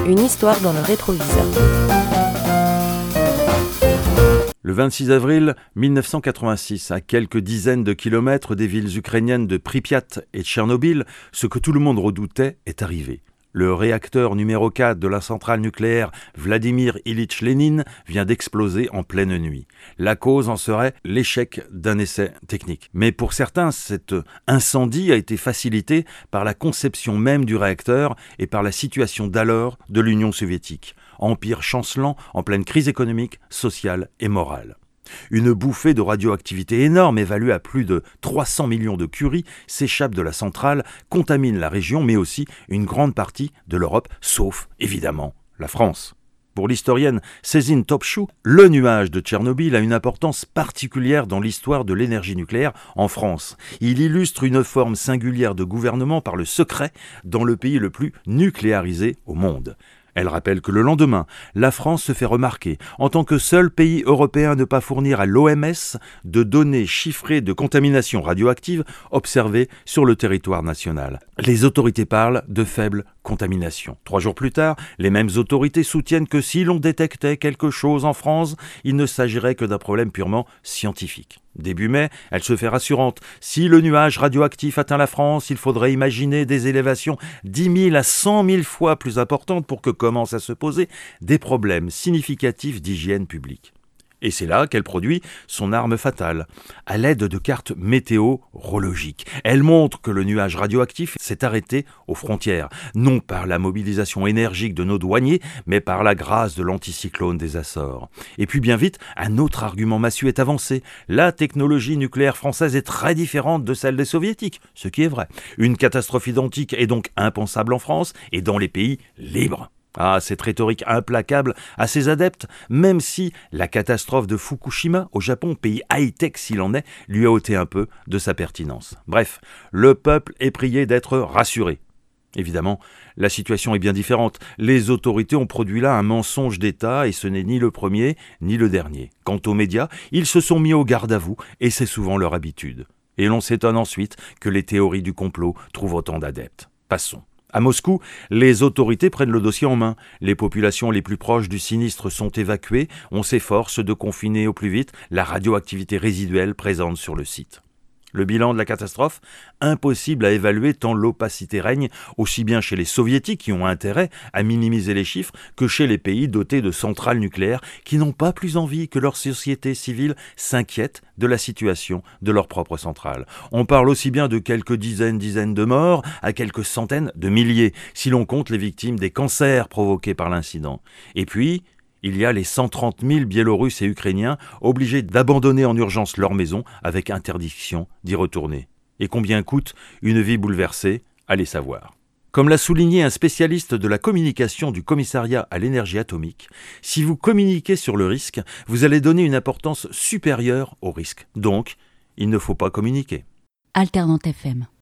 Une histoire dans le rétroviseur. Le 26 avril 1986, à quelques dizaines de kilomètres des villes ukrainiennes de Pripyat et Tchernobyl, ce que tout le monde redoutait est arrivé. Le réacteur numéro 4 de la centrale nucléaire Vladimir Ilitch Lénine vient d'exploser en pleine nuit. La cause en serait l'échec d'un essai technique. Mais pour certains, cet incendie a été facilité par la conception même du réacteur et par la situation d'alors de l'Union soviétique, empire chancelant en pleine crise économique, sociale et morale. Une bouffée de radioactivité énorme, évaluée à plus de 300 millions de curies, s'échappe de la centrale, contamine la région, mais aussi une grande partie de l'Europe, sauf, évidemment, la France. Pour l'historienne Cézine Topchou, le nuage de Tchernobyl a une importance particulière dans l'histoire de l'énergie nucléaire en France. Il illustre une forme singulière de gouvernement par le secret dans le pays le plus nucléarisé au monde. Elle rappelle que le lendemain, la France se fait remarquer en tant que seul pays européen à ne pas fournir à l'OMS de données chiffrées de contamination radioactive observées sur le territoire national. Les autorités parlent de faible contamination. 3 jours plus tard, les mêmes autorités soutiennent que si l'on détectait quelque chose en France, il ne s'agirait que d'un problème purement scientifique. Début mai, elle se fait rassurante. Si le nuage radioactif atteint la France, il faudrait imaginer des élévations 10 000 à 100 000 fois plus importantes pour que commencent à se poser des problèmes significatifs d'hygiène publique. Et c'est là qu'elle produit son arme fatale, à l'aide de cartes météorologiques. Elle montre que le nuage radioactif s'est arrêté aux frontières, non par la mobilisation énergique de nos douaniers, mais par la grâce de l'anticyclone des Açores. Et puis bien vite, un autre argument massue est avancé. La technologie nucléaire française est très différente de celle des soviétiques, ce qui est vrai. Une catastrophe identique est donc impensable en France et dans les pays libres. Ah, cette rhétorique implacable à ses adeptes, même si la catastrophe de Fukushima au Japon, pays high-tech s'il en est, lui a ôté un peu de sa pertinence. Bref, le peuple est prié d'être rassuré. Évidemment, la situation est bien différente. Les autorités ont produit là un mensonge d'État et ce n'est ni le premier ni le dernier. Quant aux médias, ils se sont mis au garde à vous et c'est souvent leur habitude. Et l'on s'étonne ensuite que les théories du complot trouvent autant d'adeptes. Passons. À Moscou, les autorités prennent le dossier en main. Les populations les plus proches du sinistre sont évacuées. On s'efforce de confiner au plus vite la radioactivité résiduelle présente sur le site. Le bilan de la catastrophe, impossible à évaluer tant l'opacité règne, aussi bien chez les soviétiques qui ont intérêt à minimiser les chiffres que chez les pays dotés de centrales nucléaires qui n'ont pas plus envie que leur société civile s'inquiète de la situation de leur propre centrale. On parle aussi bien de quelques dizaines de morts à quelques centaines de milliers, si l'on compte les victimes des cancers provoqués par l'incident. Et puis, il y a les 130 000 Biélorusses et Ukrainiens obligés d'abandonner en urgence leur maison avec interdiction d'y retourner. Et combien coûte une vie bouleversée ? Allez savoir. Comme l'a souligné un spécialiste de la communication du commissariat à l'énergie atomique, si vous communiquez sur le risque, vous allez donner une importance supérieure au risque. Donc, il ne faut pas communiquer. Alternante FM.